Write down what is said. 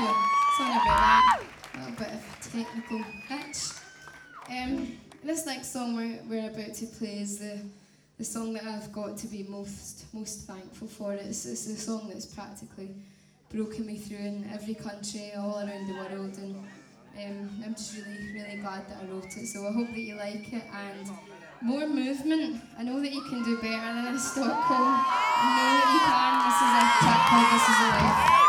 Sorry about that. A little bit of technical hitch. This next song we're about to play is the song that I've got to be most thankful for. It's a song that's practically broken me through in every country all around the world, and I'm just really glad that I wrote it. So I hope that you like it, and more movement. I know that you can do better than in Stockholm. I know that you can. This is a track called This Is a Life.